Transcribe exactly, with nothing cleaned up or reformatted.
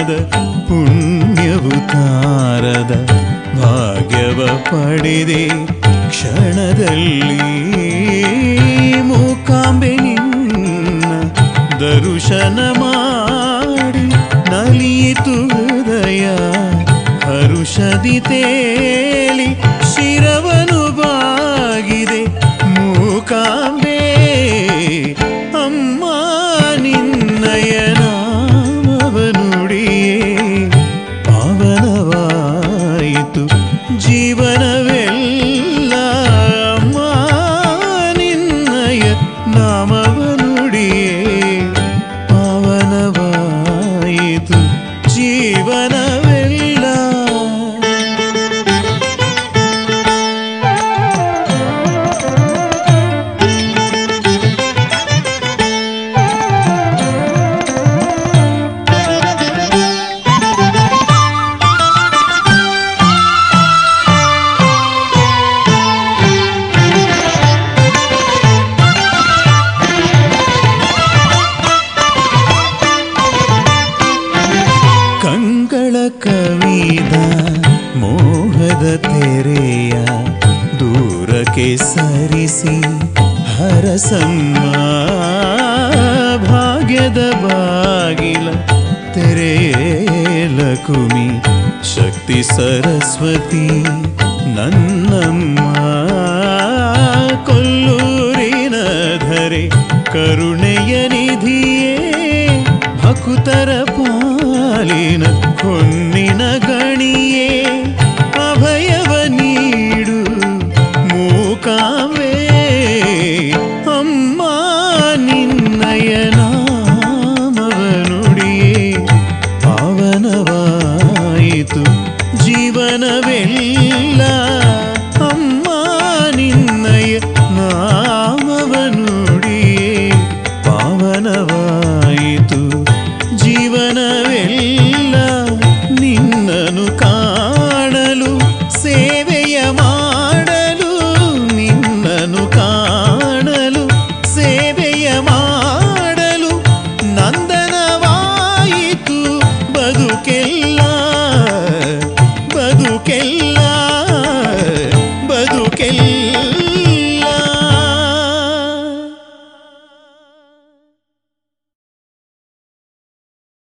ಜೀವನದ ಪುಣ್ಯವು ತಾರದ ಭಾಗ್ಯವ ಪಡೆದೆ ಕ್ಷಣದಲ್ಲಿ ಮೂಕಾಂಬೆ ನಿನ್ನ ದರ್ಶನ ಮಾಡಿ ನಲಿಯಿತು ಹೃದಯ ಹರುಷದಿ ತೇಲಿ ಶಿರವನು ಬಾಗಿದೆ ಮೂಕಾಂಬೆ ಅಮ್ಮ ನಿನ್ನಯ ನಾಮವ ನುಡಿಯೇ ಪಾವನವಾಯಿತು ಜೀವನವೆಲ್ಲ ಅಮ್ಮ ನಿನ್ನಯ ನಾಮವ ನುಡಿಯೇ ಪಾವನವಾಯಿತು ಜೀವನವೆಲ್ಲ. ಕಂಗಳ ಕವಿದ ಮೋಹದ ತೆರೆಯ ದೂರಕ್ಕೆ ಸರಿಸಿ ಹರಸಮ್ಮ ಭಾಗ್ಯದ ಬಾಗಿಲ ತೆರೆಯಲಕುಮಿ ಶಕ್ತಿ ಸರಸ್ವತಿ ನನ್ನಮ್ಮ ಕೊಲ್ಲೂರಿನ ಧರೆ ಕರುಣೆಯ ನಿಧಿಯೇ ಭಕುತರ ಪಾಲಿನ ಹೊನ್ನಿನ ಗಣಿಯೇ ಅಭಯವ ನೀಡು ಮೂಕಾಂಬೆ ಅಮ್ಮ ನಿನ್ನಯ ನಾಮವ ನುಡಿಯೇ ಪಾವನವಾಯಿತು ಜೀವನವೆಲ್ಲ ಅಮ್ಮ ನಿನ್ನಯ ನಾಮವ ನುಡಿಯೇ ಪಾವನವಾಯಿತು ಜೀವನವೆಲ್ಲ.